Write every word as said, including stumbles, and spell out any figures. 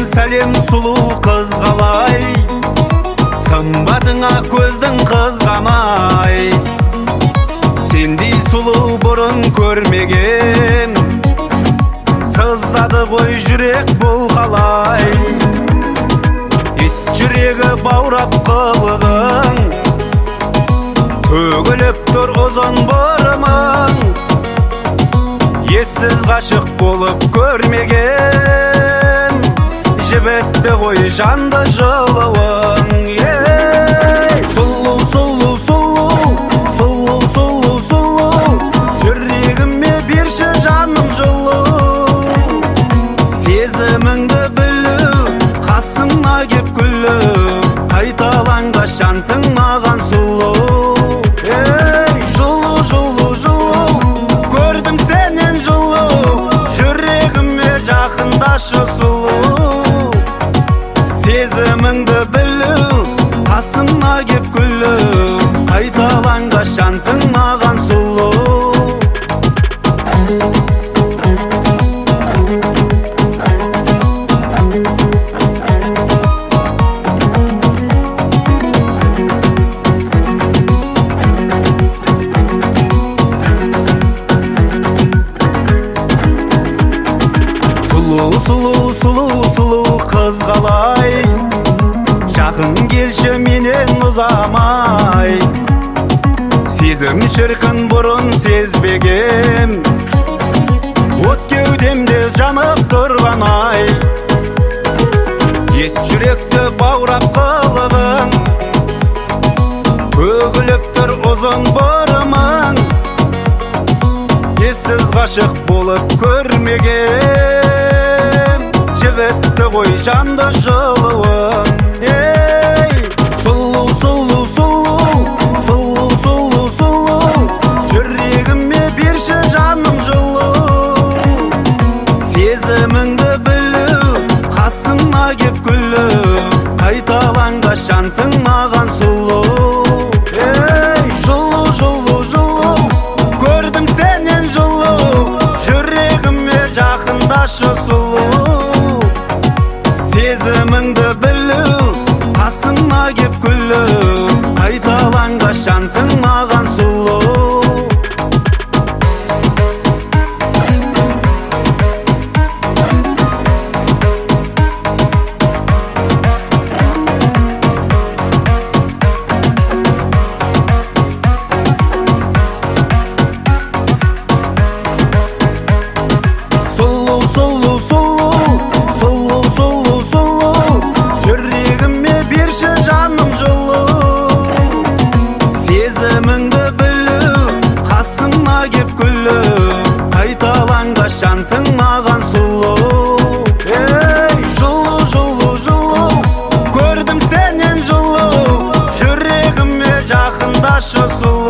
сәлем сұлу қыз қалай, сымбатыңа көздің қызғамай. Сендей сұлу бұрын көрмеген, сыздады ғой жүрек бұл қалай. Ит жүрегі баурап қылығың, төгіліп тұр ұзын бұрымың. Ессіз ғашық болып көрмеген, жібітті ғой жанды жылуың. Сұлу, сұлу, сұлу, сұлу, сұлу, сұлу, жүрегіме берші жаным жылу. Сезіміңді білу, қасыма кеп күлу, қайталанғаш жансың маған сұлу. Сұлу, сезіміңді білу, қасыма кеп күлу, қайталанғаш жансың маған сұлу. Сұлу, сұлу, сұлу қыз қалай, жақын келші менен ұзамай. Сезім шіркін бұрын сезбегем, от кеудемде жанып тұрған ай. Ет жүректі баурап қылығың, төгіліп тұр ұзын бұрымың. Ессіз ғашық болып көрмеген, жібітті ғой жанды жылуың. Сұлу, сұлу, сұлу, сұлу, сұлу, сұлу, жүрегіме берші жаным жылу. Сезіміңді білу, қасыма кеп күлу, қайталанғаш жансың маған сұлу. Жылу, жылу, жылу, көрдім сенен жылу, жүрегіме жақындашы сұлу. Сезіміңді білу, қасыма кеп күлу, қайталанғаш жансың маған сұлу. Сезіміңді білу, қасыма кеп күлу, қайталанғаш жансың маған сұлу. Жылу, жылу, жылу, көрдім сенен жылу, жүрегіме жақындашы сұлу.